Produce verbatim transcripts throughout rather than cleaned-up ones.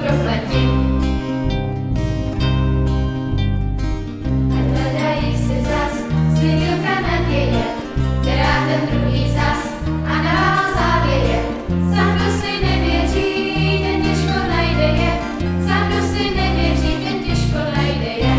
propleti. A hledají si zas světilka naděje, která ten druhý zas a dál závěje. Sám, kdo si nevěří, ten těžko najde je. Sám, kdo si nevěří, ten těžko najde je.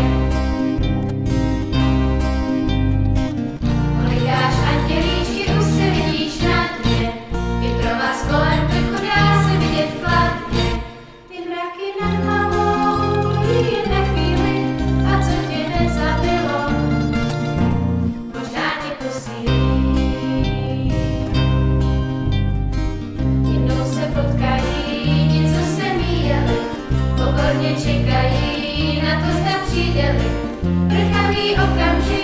Kolikáš andělíčky, už se vidíš na dně, i pro vás kolem krku dá se vidět kladně. Ty mraky nad hlavou mluví jen na chvíli, a co tě nezabilo, možná tě posílí. Jednou se potkají ti, co se míjeli, pokorně čekají na to, zda přijdeli. Prchavý okamžik